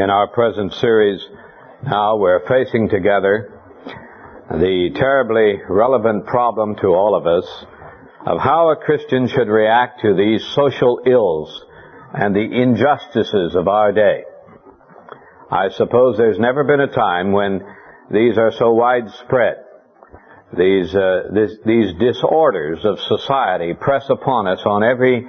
In our present series now, we're facing together the terribly relevant problem to all of us of how a Christian should react to these social ills and the injustices of our day. I suppose there's never been a time when these are so widespread. These disorders of society press upon us on every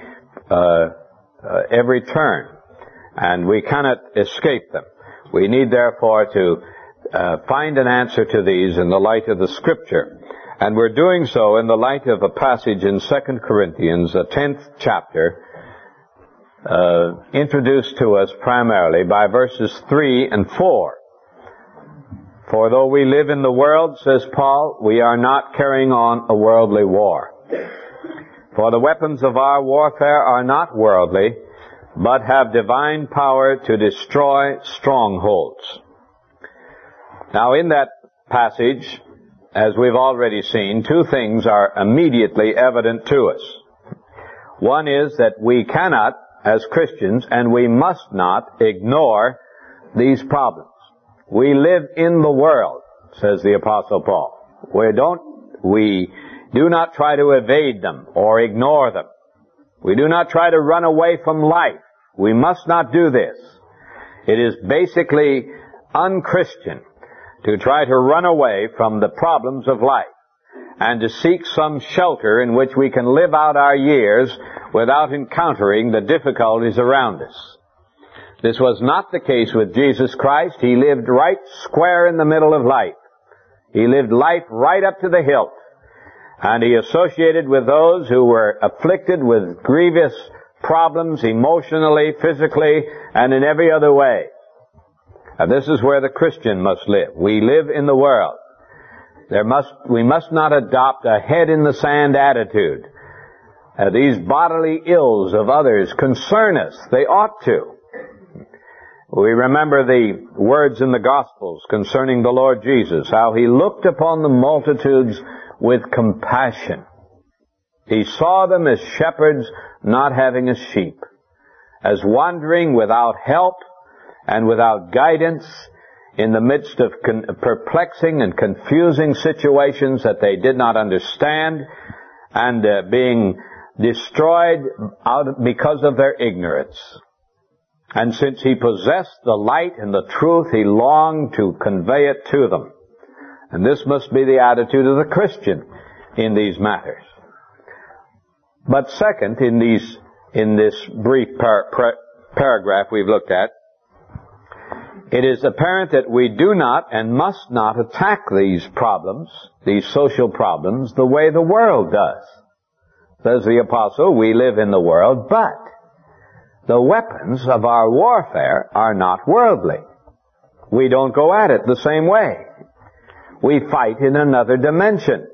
turn, and we cannot escape them. We need, therefore, to find an answer to these in the light of the Scripture. And we're doing so in the light of a passage in 2 Corinthians, the 10th chapter, introduced to us primarily by verses 3 and 4. For though we live in the world, says Paul, we are not carrying on a worldly war. For the weapons of our warfare are not worldly, but have divine power to destroy strongholds. Now in that passage, as we've already seen, two things are immediately evident to us. One is that we cannot, as Christians, and we must not ignore these problems. We live in the world, says the Apostle Paul. We do not try to evade them or ignore them. We do not try to run away from life. We must not do this. It is basically unchristian to try to run away from the problems of life and to seek some shelter in which we can live out our years without encountering the difficulties around us. This was not the case with Jesus Christ. He lived right square in the middle of life. He lived life right up to the hilt. And he associated with those who were afflicted with grievous problems emotionally, physically, and in every other way. And this is where the Christian must live. We live in the world. We must not adopt a head-in-the-sand attitude. These bodily ills of others concern us. They ought to. We remember the words in the Gospels concerning the Lord Jesus, how he looked upon the multitudes with compassion. He saw them as shepherds not having a sheep, as wandering without help and without guidance in the midst of perplexing and confusing situations that they did not understand, and being destroyed because of their ignorance. And since he possessed the light and the truth, he longed to convey it to them. And this must be the attitude of the Christian in these matters. But second, in this brief paragraph we've looked at, it is apparent that we do not and must not attack these problems, these social problems, the way the world does. Says the Apostle, we live in the world, but the weapons of our warfare are not worldly. We don't go at it the same way. We fight in another dimension.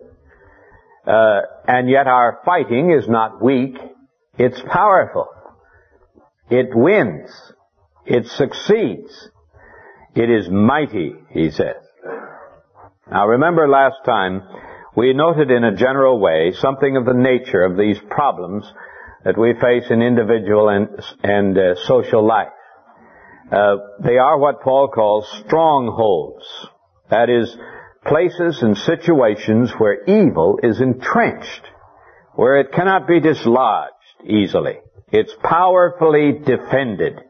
And yet our fighting is not weak. It's powerful. It wins. It succeeds. It is mighty, he says. Now remember last time we noted in a general way something of the nature of these problems that we face in individual and social life. They are what Paul calls strongholds. That is, places and situations where evil is entrenched, where it cannot be dislodged easily. It's powerfully defended.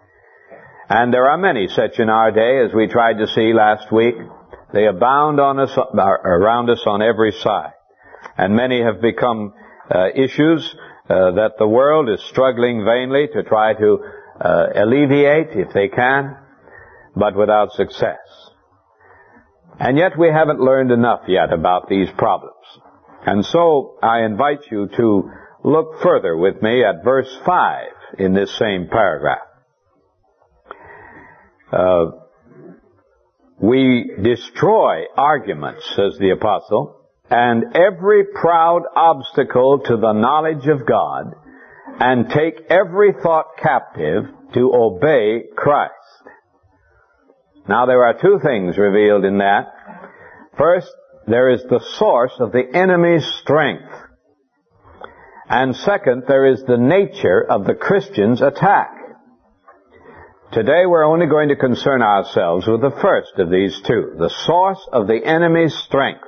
And there are many such in our day, as we tried to see last week. They abound around us on every side. And many have become issues that the world is struggling vainly to try to alleviate, if they can, but without success. And yet we haven't learned enough yet about these problems. And so I invite you to look further with me at verse 5 in this same paragraph. We destroy arguments, says the Apostle, and every proud obstacle to the knowledge of God, and take every thought captive to obey Christ. Now there are two things revealed in that. First, there is the source of the enemy's strength. And second, there is the nature of the Christian's attack. Today we're only going to concern ourselves with the first of these two, the source of the enemy's strength.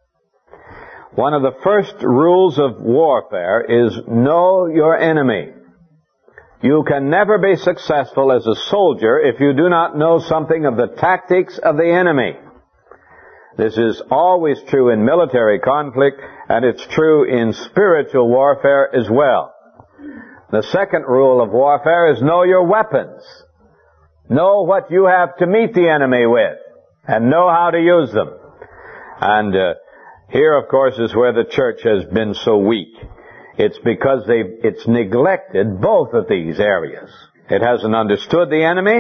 One of the first rules of warfare is know your enemy. You can never be successful as a soldier if you do not know something of the tactics of the enemy. This is always true in military conflict, and it's true in spiritual warfare as well. The second rule of warfare is know your weapons. Know what you have to meet the enemy with, and know how to use them. And here, of course, is where the church has been so weak. It's because it's neglected both of these areas. It hasn't understood the enemy,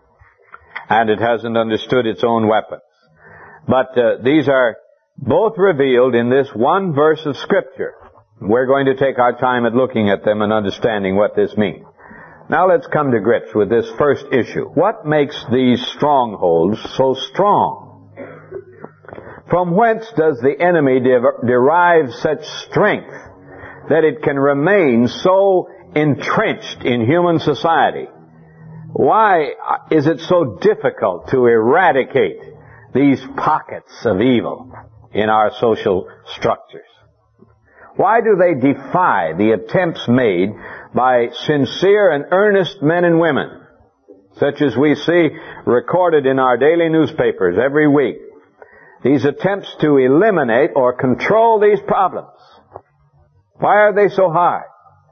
and it hasn't understood its own weapons. But these are both revealed in this one verse of Scripture. We're going to take our time at looking at them and understanding what this means. Now let's come to grips with this first issue. What makes these strongholds so strong? From whence does the enemy derive such strength that it can remain so entrenched in human society? Why is it so difficult to eradicate these pockets of evil in our social structures? Why do they defy the attempts made by sincere and earnest men and women, such as we see recorded in our daily newspapers every week? These attempts to eliminate or control these problems. Why are they so hard?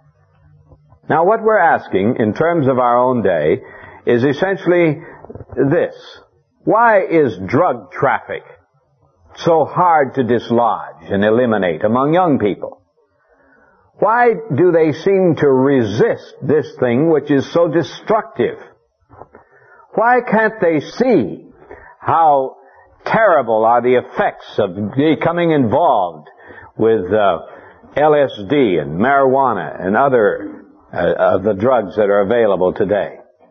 Now, what we're asking in terms of our own day is essentially this. Why is drug traffic so hard to dislodge and eliminate among young people? Why do they seem to resist this thing which is so destructive? Why can't they see how terrible are the effects of becoming involved with LSD and marijuana and other of the drugs that are available today?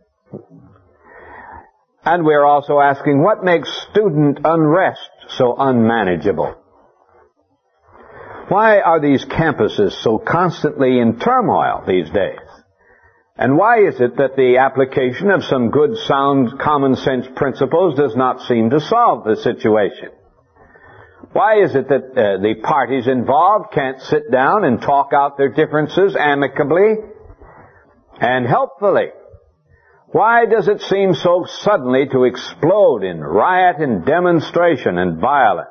And we're also asking, what makes student unrest so unmanageable? Why are these campuses so constantly in turmoil these days? And why is it that the application of some good, sound, common sense principles does not seem to solve the situation? Why is it that the parties involved can't sit down and talk out their differences amicably and helpfully? Why does it seem so suddenly to explode in riot and demonstration and violence?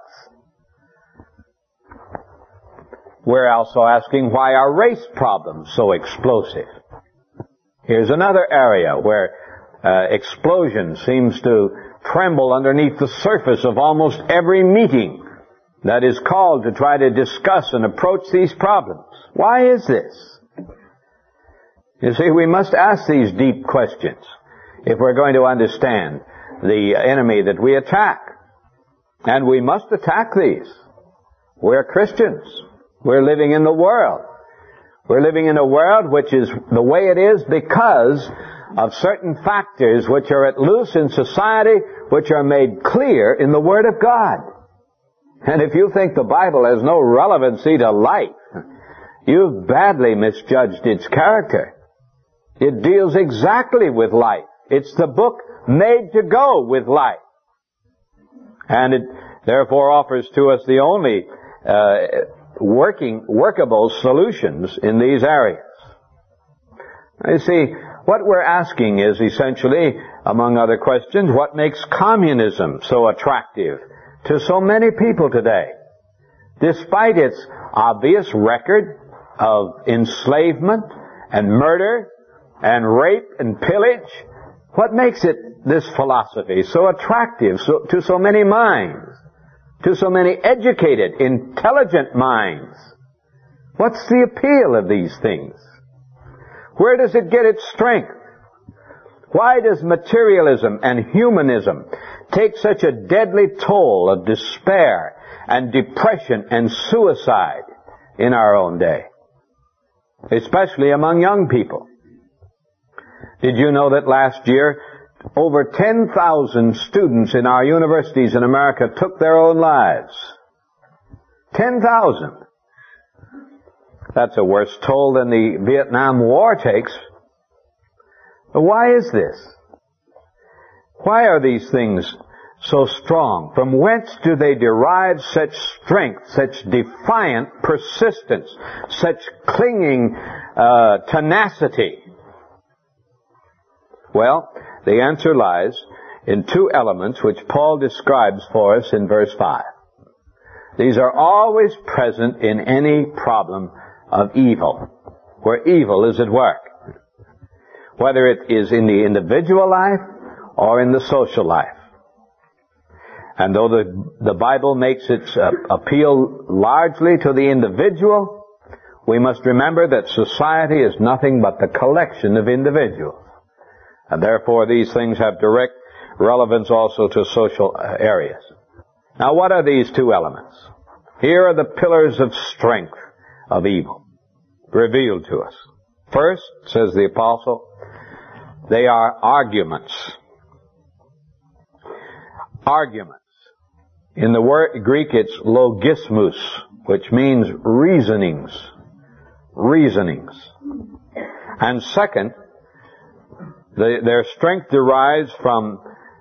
We're also asking, why are race problems so explosive? Here's another area where explosion seems to tremble underneath the surface of almost every meeting that is called to try to discuss and approach these problems. Why is this? You see, we must ask these deep questions if we're going to understand the enemy that we attack. And we must attack these. We're Christians. We're living in the world. We're living in a world which is the way it is because of certain factors which are at loose in society, which are made clear in the Word of God. And if you think the Bible has no relevancy to life, you've badly misjudged its character. It deals exactly with life. It's the book made to go with life. And it therefore offers to us the only workable solutions in these areas. You see, what we're asking is essentially, among other questions, what makes communism so attractive to so many people today? Despite its obvious record of enslavement and murder and rape and pillage, what makes this philosophy so attractive to so many minds, to so many educated, intelligent minds? What's the appeal of these things? Where does it get its strength? Why does materialism and humanism take such a deadly toll of despair and depression and suicide in our own day, especially among young people? Did you know that last year over 10,000 students in our universities in America took their own lives? 10,000. That's a worse toll than the Vietnam War takes. But why is this? Why are these things so strong? From whence do they derive such strength, such defiant persistence, such clinging tenacity? Well, the answer lies in two elements which Paul describes for us in verse 5. These are always present in any problem of evil, where evil is at work, whether it is in the individual life or in the social life. And though the Bible makes its appeal largely to the individual, we must remember that society is nothing but the collection of individuals. And therefore these things have direct relevance also to social areas. Now what are these two elements? Here are the pillars of strength of evil revealed to us. First, says the apostle, they are arguments. Arguments. In the word Greek it's logismus, which means reasonings. Reasonings. And second, their strength derives from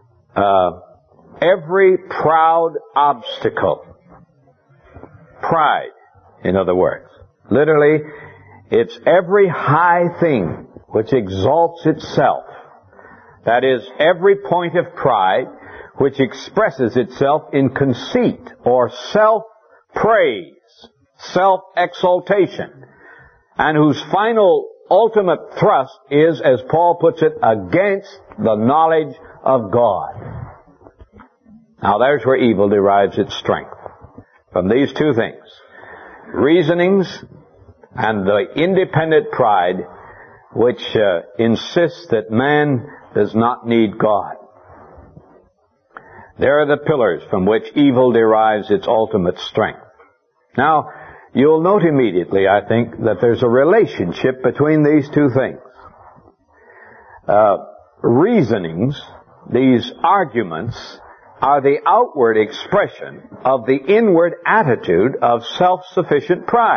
every proud obstacle. Pride, in other words. Literally, it's every high thing which exalts itself. That is, every point of pride which expresses itself in conceit or self-praise, self-exaltation, and whose final ultimate thrust is, as Paul puts it, against the knowledge of God. Now there's where evil derives its strength. From these two things, reasonings and the independent pride which insists that man does not need God. There are the pillars from which evil derives its ultimate strength. Now, you'll note immediately, I think, that there's a relationship between these two things. Reasonings, these arguments, are the outward expression of the inward attitude of self-sufficient pride.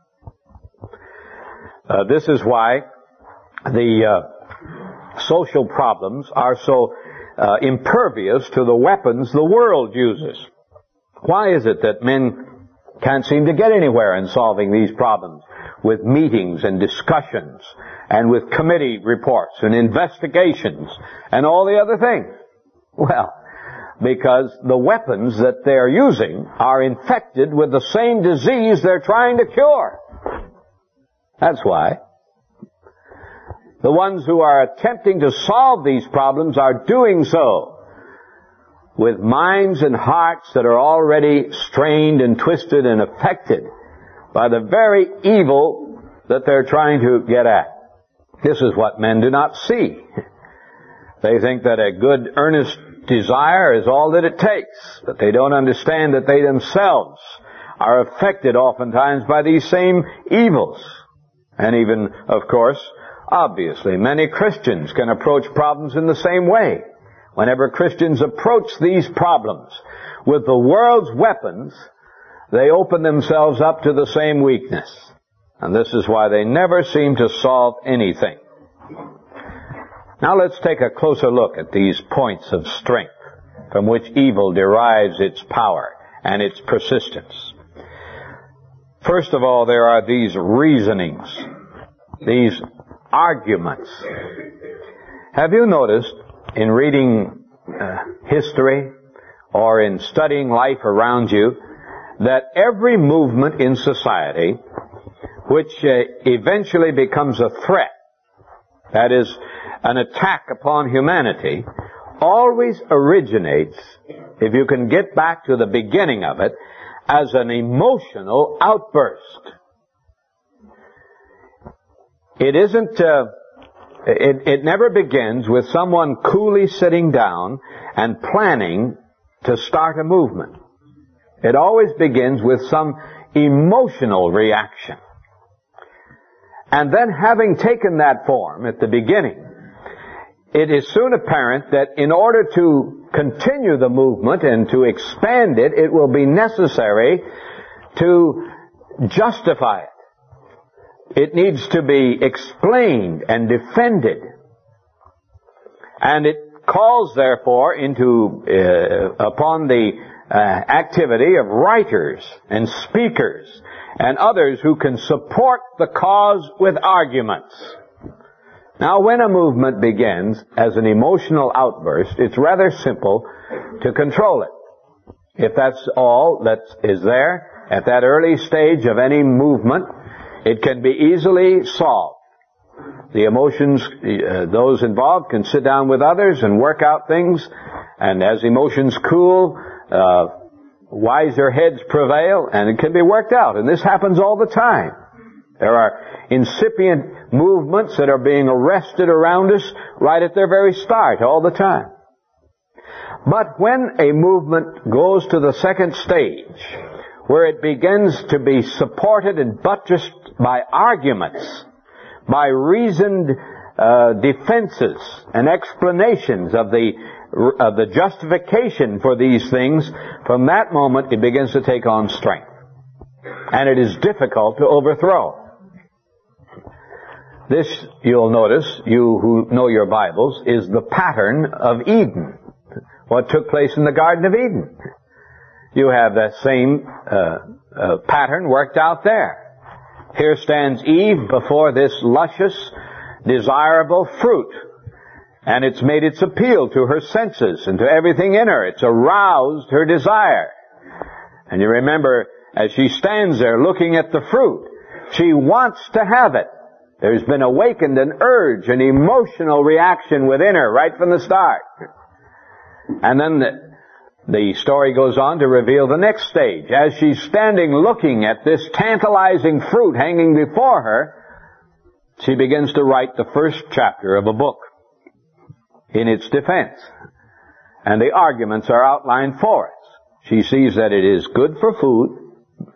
This is why the social problems are so impervious to the weapons the world uses. Why is it that men can't seem to get anywhere in solving these problems with meetings and discussions and with committee reports and investigations and all the other things? Well, because the weapons that they're using are infected with the same disease they're trying to cure. That's why. The ones who are attempting to solve these problems are doing so with minds and hearts that are already strained and twisted and affected by the very evil that they're trying to get at. This is what men do not see. They think that a good, earnest desire is all that it takes, but they don't understand that they themselves are affected oftentimes by these same evils. And even, of course, obviously, many Christians can approach problems in the same way. Whenever Christians approach these problems with the world's weapons, they open themselves up to the same weakness. And this is why they never seem to solve anything. Now let's take a closer look at these points of strength from which evil derives its power and its persistence. First of all, there are these reasonings, these arguments. Have you noticed in reading history or in studying life around you that every movement in society which eventually becomes a threat, that is, an attack upon humanity, always originates, if you can get back to the beginning of it, as an emotional outburst. It isn't, it never begins with someone coolly sitting down and planning to start a movement. It always begins with some emotional reaction. And then, having taken that form at the beginning, it is soon apparent that in order to continue the movement and to expand it, it will be necessary to justify it. It needs to be explained and defended. And it calls, therefore, upon the activity of writers and speakers and others who can support the cause with arguments. Now, when a movement begins as an emotional outburst, it's rather simple to control it. If that's all that is there at that early stage of any movement, it can be easily solved. The emotions, those involved can sit down with others and work out things, and as emotions cool, wiser heads prevail, and it can be worked out. And this happens all the time. There are incipient movements that are being arrested around us right at their very start all the time. But when a movement goes to the second stage, where it begins to be supported and buttressed by arguments, by reasoned defenses and explanations of the justification for these things, from that moment it begins to take on strength. And it is difficult to overthrow. This, you'll notice, you who know your Bibles, is the pattern of Eden. What took place in the Garden of Eden. You have that same pattern worked out there. Here stands Eve before this luscious, desirable fruit. And it's made its appeal to her senses and to everything in her. It's aroused her desire. And you remember, as she stands there looking at the fruit, she wants to have it. There's been awakened an urge, an emotional reaction within her right from the start. And then the story goes on to reveal the next stage. As she's standing looking at this tantalizing fruit hanging before her, she begins to write the first chapter of a book in its defense. And the arguments are outlined for us. She sees that it is good for food,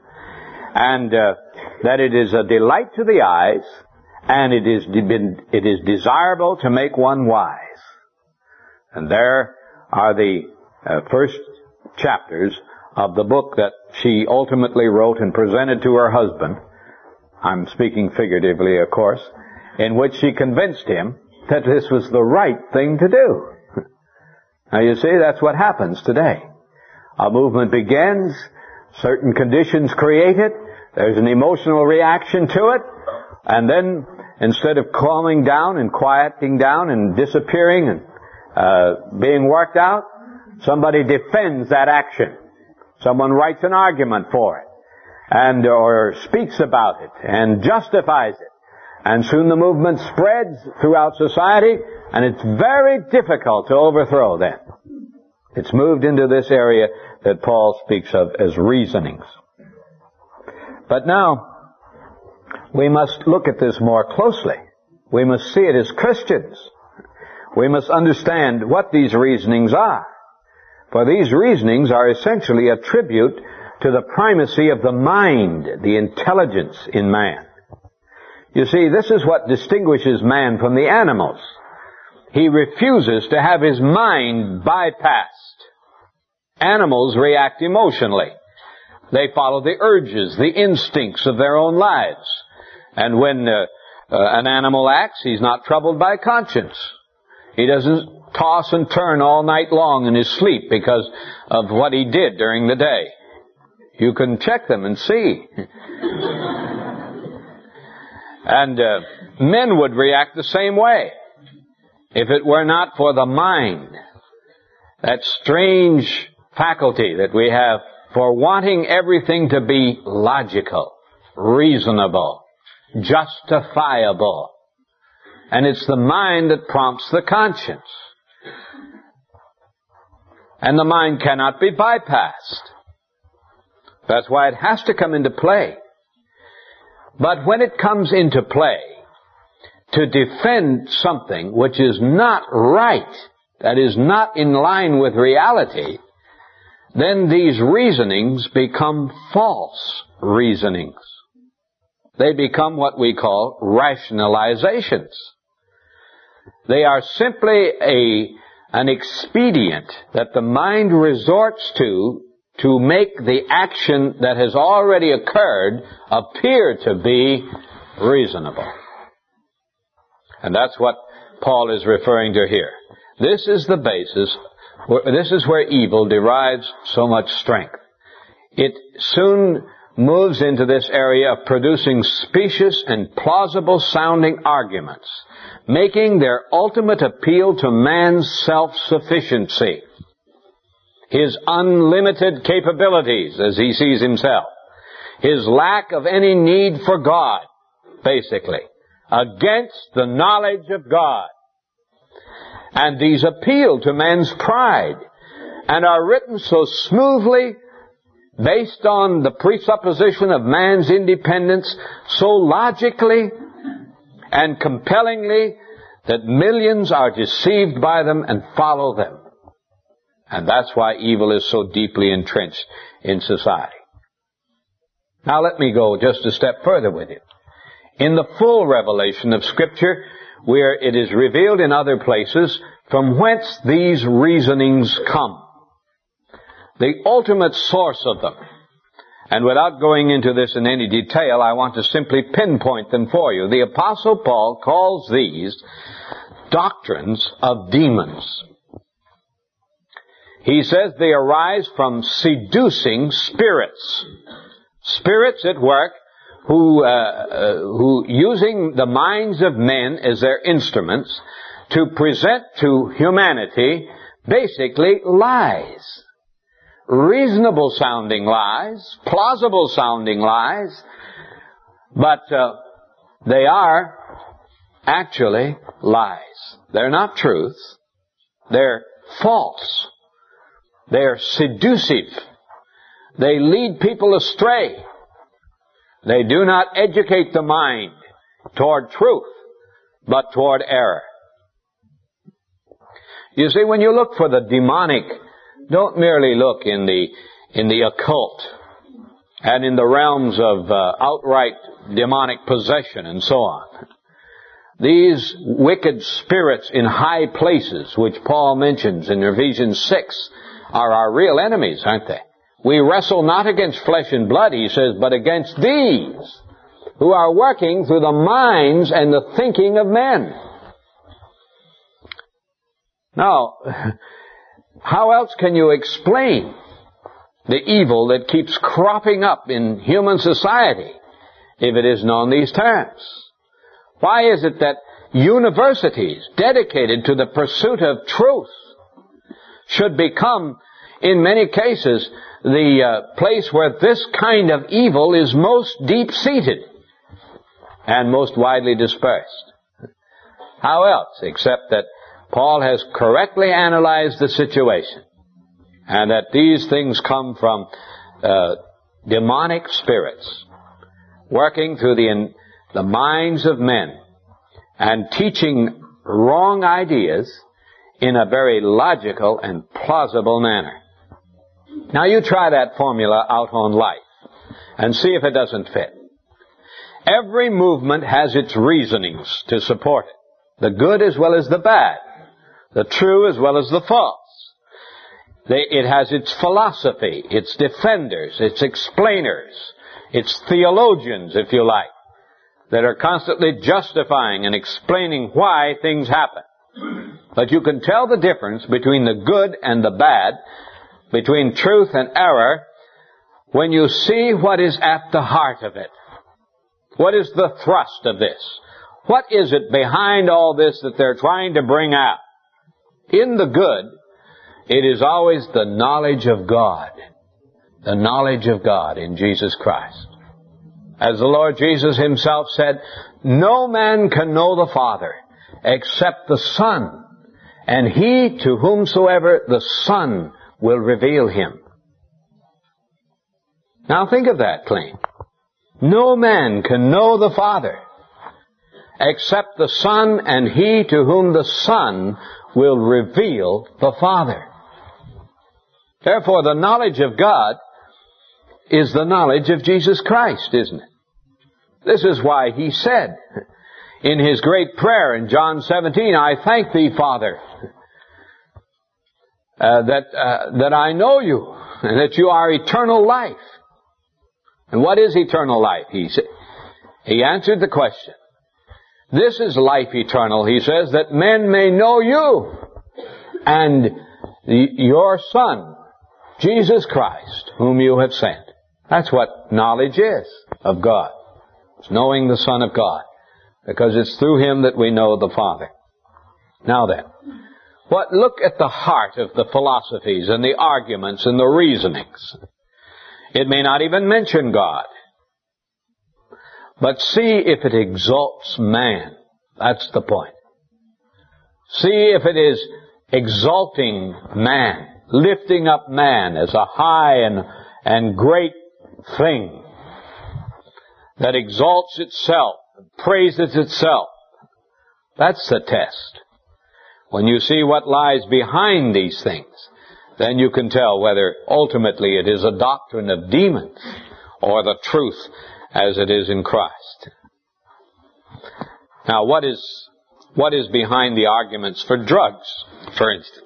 and that it is a delight to the eyes, and it is desirable to make one wise. And there are the first chapters of the book that she ultimately wrote and presented to her husband. I'm speaking figuratively, of course, in which she convinced him that this was the right thing to do. Now you see, that's what happens today. A movement begins, certain conditions create it, there's an emotional reaction to it, and then instead of calming down and quieting down and disappearing and being worked out, somebody defends that action. Someone writes an argument for it, and or speaks about it and justifies it. And soon the movement spreads throughout society, and it's very difficult to overthrow then. It's moved into this area that Paul speaks of as reasonings. But now, we must look at this more closely. We must see it as Christians. We must understand what these reasonings are. For these reasonings are essentially a tribute to the primacy of the mind, the intelligence in man. You see, this is what distinguishes man from the animals. He refuses to have his mind bypassed. Animals react emotionally. They follow the urges, the instincts of their own lives. And when an animal acts, he's not troubled by conscience. He doesn't toss and turn all night long in his sleep because of what he did during the day. You can check them and see. And men would react the same way if it were not for the mind, that strange faculty that we have for wanting everything to be logical, reasonable, justifiable. And it's the mind that prompts the conscience. And the mind cannot be bypassed. That's why it has to come into play. But when it comes into play to defend something which is not right, that is not in line with reality, then these reasonings become false reasonings. They become what we call rationalizations. They are simply an expedient that the mind resorts to make the action that has already occurred appear to be reasonable. And that's what Paul is referring to here. This is the basis. This is where evil derives so much strength. It soon moves into this area of producing specious and plausible sounding arguments, making their ultimate appeal to man's self-sufficiency, his unlimited capabilities as he sees himself, his lack of any need for God, basically, against the knowledge of God. And these appeal to man's pride and are written so smoothly, based on the presupposition of man's independence, so logically and compellingly that millions are deceived by them and follow them. And that's why evil is so deeply entrenched in society. Now let me go just a step further with you. In the full revelation of Scripture, where it is revealed in other places from whence these reasonings come, the ultimate source of them. And without going into this in any detail, I want to simply pinpoint them for you. The Apostle Paul calls these doctrines of demons. He says they arise from seducing spirits. Spirits at work who using the minds of men as their instruments to present to humanity basically lies. Reasonable sounding lies, plausible sounding lies, but they are actually lies. They're not truths. They're false. They're seductive. They lead people astray. They do not educate the mind toward truth, but toward error. You see, when you look for the demonic, don't merely look in the occult and in the realms of outright demonic possession and so on. These wicked spirits in high places, which Paul mentions in Ephesians 6, are our real enemies, aren't they? We wrestle not against flesh and blood, he says, but against these who are working through the minds and the thinking of men. Now, how else can you explain the evil that keeps cropping up in human society if it isn't on these terms? Why is it that universities dedicated to the pursuit of truth should become, in many cases, the place where this kind of evil is most deep-seated and most widely dispersed? How else, except that Paul has correctly analyzed the situation, and that these things come from demonic spirits working through the minds of men and teaching wrong ideas in a very logical and plausible manner. Now you try that formula out on life and see if it doesn't fit. Every movement has its reasonings to support it, the good as well as the bad, the true as well as the false. It has its philosophy, its defenders, its explainers, its theologians, if you like, that are constantly justifying and explaining why things happen. But you can tell the difference between the good and the bad, between truth and error, when you see what is at the heart of it. What is the thrust of this? What is it behind all this that they're trying to bring out? In the good, it is always the knowledge of God. The knowledge of God in Jesus Christ. As the Lord Jesus himself said, no man can know the Father except the Son, and he to whomsoever the Son will reveal him. Now think of that claim. No man can know the Father except the Son, and he to whom the Son will reveal the Father. Therefore, the knowledge of God is the knowledge of Jesus Christ, isn't it? This is why he said in his great prayer in John 17, I thank thee, Father, that I know you, and that you are eternal life. And what is eternal life? He answered the question. This is life eternal, he says, that men may know you, and your Son, Jesus Christ, whom you have sent. That's what knowledge is of God. It's knowing the Son of God, because it's through Him that we know the Father. Now then, look at the heart of the philosophies and the arguments and the reasonings. It may not even mention God, but see if it exalts man. That's the point. See if it is exalting man, lifting up man as a high and great thing that exalts itself, praises itself. That's the test. When you see what lies behind these things, then you can tell whether ultimately it is a doctrine of demons or the truth as it is in Christ. Now, what is behind the arguments for drugs, for instance?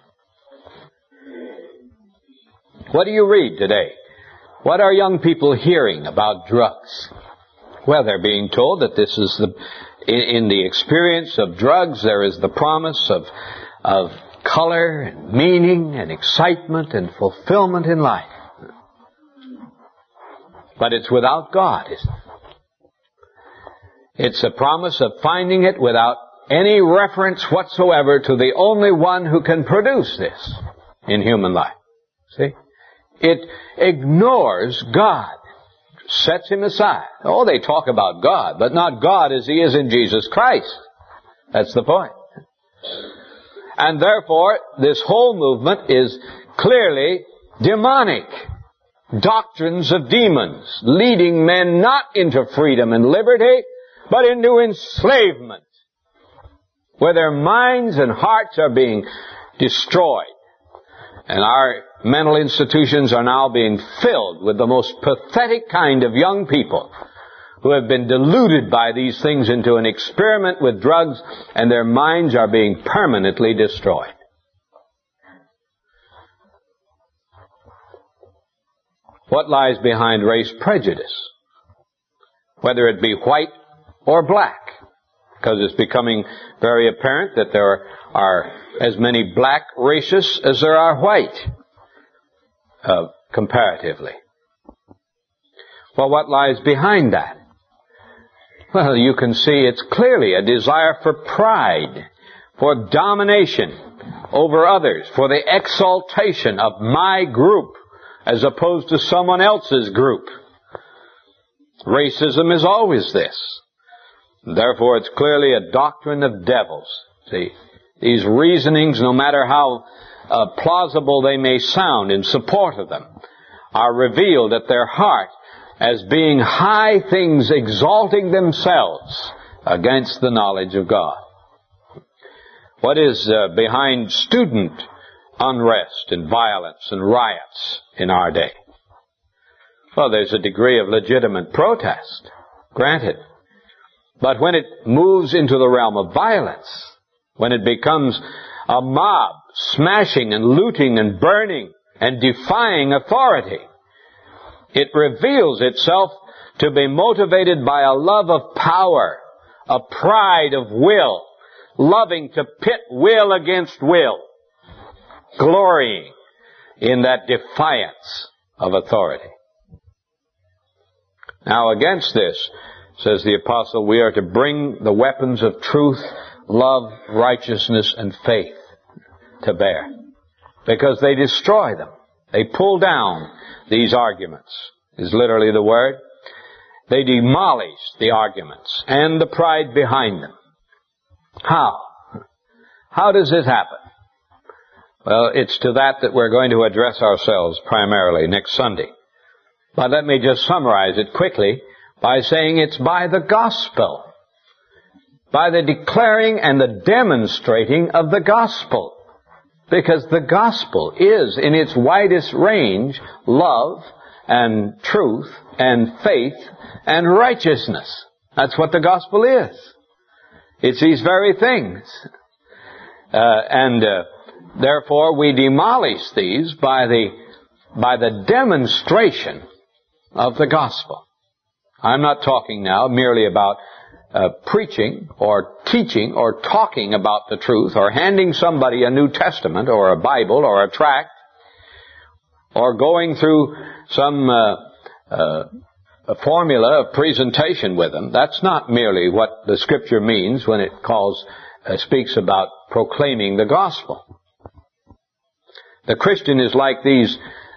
What do you read today? What are young people hearing about drugs? Well, they're being told that this is in the experience of drugs, there is the promise of color and meaning and excitement and fulfillment in life. But it's without God, isn't it? It's a promise of finding it without any reference whatsoever to the only one who can produce this in human life. See? It ignores God, sets Him aside. Oh, they talk about God, but not God as He is in Jesus Christ. That's the point. And therefore, this whole movement is clearly demonic. Doctrines of demons, leading men not into freedom and liberty, but into enslavement, where their minds and hearts are being destroyed. And our mental institutions are now being filled with the most pathetic kind of young people who have been deluded by these things into an experiment with drugs, and their minds are being permanently destroyed. What lies behind race prejudice? Whether it be white or black, because it's becoming very apparent that there are as many black racists as there are white, comparatively. Well, what lies behind that? Well, you can see it's clearly a desire for pride, for domination over others, for the exaltation of my group as opposed to someone else's group. Racism is always this. Therefore, it's clearly a doctrine of devils. See, these reasonings, no matter how plausible they may sound in support of them, are revealed at their heart as being high things exalting themselves against the knowledge of God. What is behind student unrest and violence and riots in our day? Well, there's a degree of legitimate protest, granted. But when it moves into the realm of violence, when it becomes a mob smashing and looting and burning and defying authority, it reveals itself to be motivated by a love of power, a pride of will, loving to pit will against will, glorying in that defiance of authority. Now, against this, says the apostle, we are to bring the weapons of truth, love, righteousness, and faith to bear, because they destroy them. They pull down these arguments, is literally the word. They demolish the arguments and the pride behind them. How? How does this happen? Well, it's to that we're going to address ourselves primarily next Sunday. But let me just summarize it quickly by saying it's by the gospel, by the declaring and the demonstrating of the gospel. Because the gospel is, in its widest range, love and truth and faith and righteousness. That's what the gospel is. It's these very things. Therefore, we demolish these by the demonstration of the gospel. I'm not talking now merely about preaching or teaching or talking about the truth or handing somebody a New Testament or a Bible or a tract or going through some a formula of presentation with them. That's not merely what the Scripture means when it speaks about proclaiming the gospel. The Christian is like these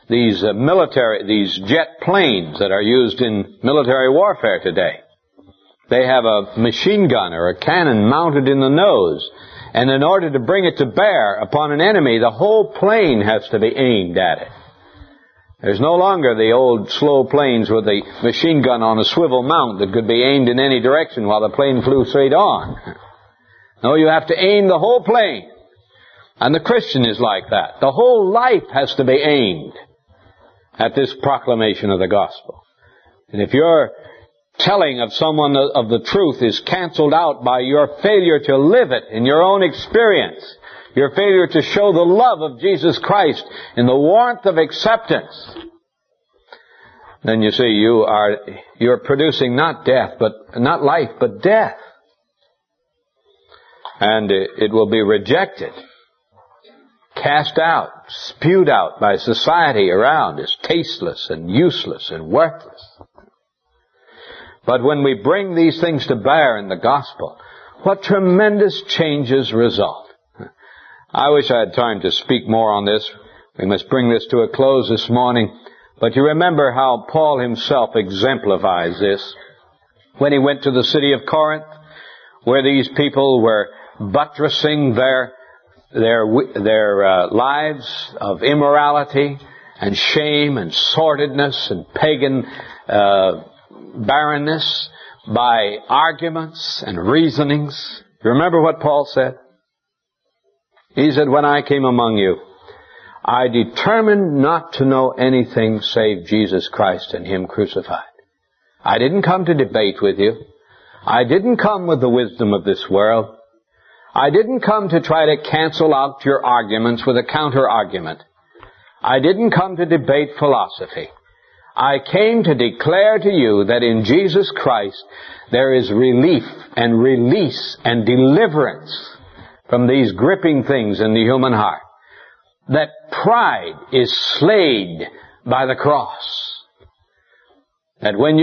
jet planes that are used in military warfare today. They have a machine gun or a cannon mounted in the nose, and in order to bring it to bear upon an enemy, the whole plane has to be aimed at it. There's no longer the old slow planes with the machine gun on a swivel mount that could be aimed in any direction while the plane flew straight on. No, you have to aim the whole plane. And the Christian is like that. The whole life has to be aimed at this proclamation of the gospel. And if your telling of someone of the truth is canceled out by your failure to live it in your own experience, your failure to show the love of Jesus Christ in the warmth of acceptance, then you see you're producing not life, but death. And it will be rejected, cast out, spewed out by society around as tasteless and useless and worthless. But when we bring these things to bear in the gospel, what tremendous changes result. I wish I had time to speak more on this. We must bring this to a close this morning. But you remember how Paul himself exemplifies this when he went to the city of Corinth, where these people were buttressing their lives of immorality and shame and sordidness and pagan barrenness by arguments and reasonings. Remember what Paul said? He said, when I came among you, I determined not to know anything save Jesus Christ and Him crucified. I didn't come to debate with you. I didn't come with the wisdom of this world. I didn't come to try to cancel out your arguments with a counter-argument. I didn't come to debate philosophy. I came to declare to you that in Jesus Christ there is relief and release and deliverance from these gripping things in the human heart. That pride is slayed by the cross. That when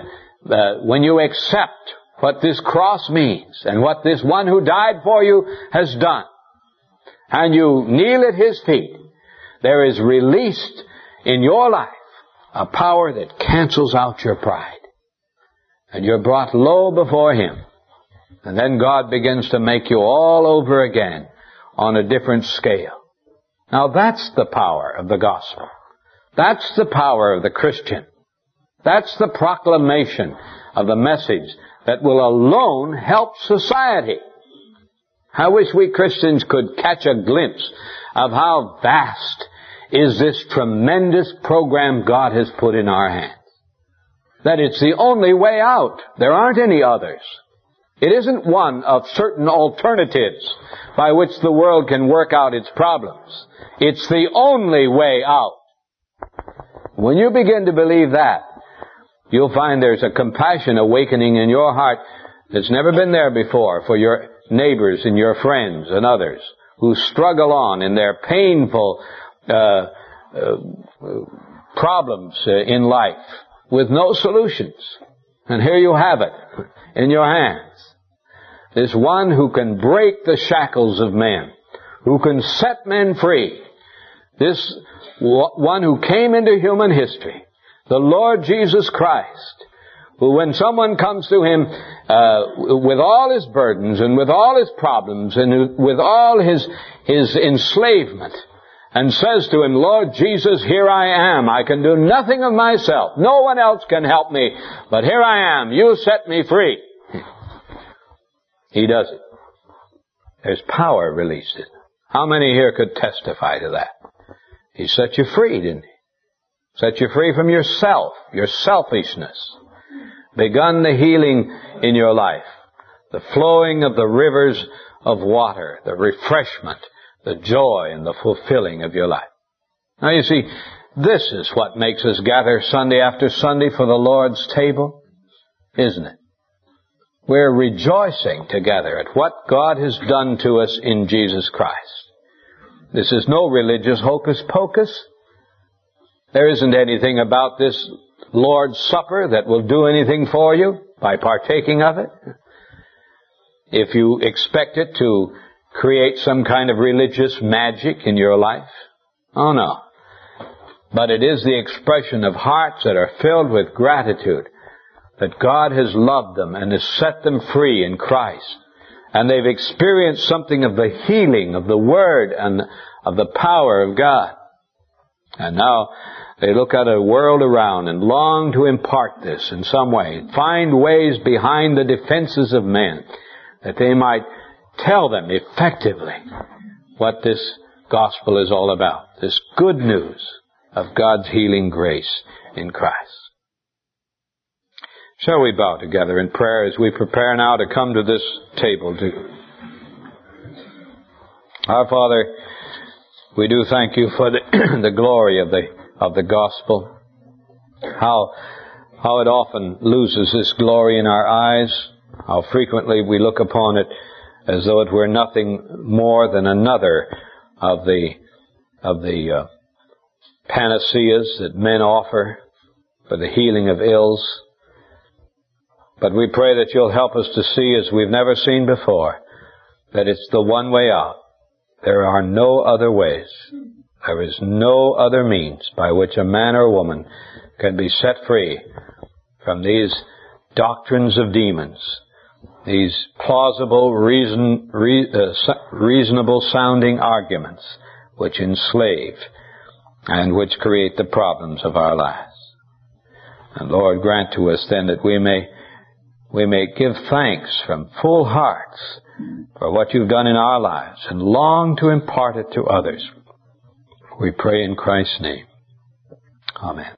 you accept what this cross means and what this one who died for you has done, and you kneel at His feet, there is released in your life a power that cancels out your pride. And you're brought low before Him. And then God begins to make you all over again on a different scale. Now that's the power of the gospel. That's the power of the Christian. That's the proclamation of the message that will alone help society. I wish we Christians could catch a glimpse of how vast is this tremendous program God has put in our hands. That it's the only way out. There aren't any others. It isn't one of certain alternatives by which the world can work out its problems. It's the only way out. When you begin to believe that, you'll find there's a compassion awakening in your heart that's never been there before for your neighbors and your friends and others who struggle on in their painful problems in life with no solutions. And here you have it in your hands. This one who can break the shackles of men, who can set men free. This one who came into human history, the Lord Jesus Christ, who when someone comes to Him with all his burdens and with all his problems and with all his enslavement, and says to him, Lord Jesus, here I am. I can do nothing of myself. No one else can help me, but here I am. You set me free. He does it. There's power released in it. How many here could testify to that? He set you free, didn't He? Set you free from yourself, your selfishness. Begun the healing in your life. The flowing of the rivers of water, the refreshment, the joy and the fulfilling of your life. Now you see, this is what makes us gather Sunday after Sunday for the Lord's table, isn't it? We're rejoicing together at what God has done to us in Jesus Christ. This is no religious hocus pocus. There isn't anything about this Lord's Supper that will do anything for you by partaking of it. If you expect it to create some kind of religious magic in your life, oh no. But it is the expression of hearts that are filled with gratitude that God has loved them and has set them free in Christ. And they've experienced something of the healing of the Word and of the power of God. And now they look at a world around and long to impart this in some way. Find ways behind the defenses of men that they might tell them effectively what this gospel is all about. This good news of God's healing grace in Christ. Shall we bow together in prayer as we prepare now to come to this table too? Our Father, we do thank you for the glory of the gospel. How it often loses its glory in our eyes. How frequently we look upon it as though it were nothing more than another of the panaceas that men offer for the healing of ills. But we pray that you'll help us to see, as we've never seen before, that it's the one way out. There are no other ways. There is no other means by which a man or woman can be set free from these doctrines of demons, these plausible, reasonable sounding arguments which enslave and which create the problems of our lives. And Lord, grant to us then that we may give thanks from full hearts for what you've done in our lives and long to impart it to others. We pray in Christ's name. Amen.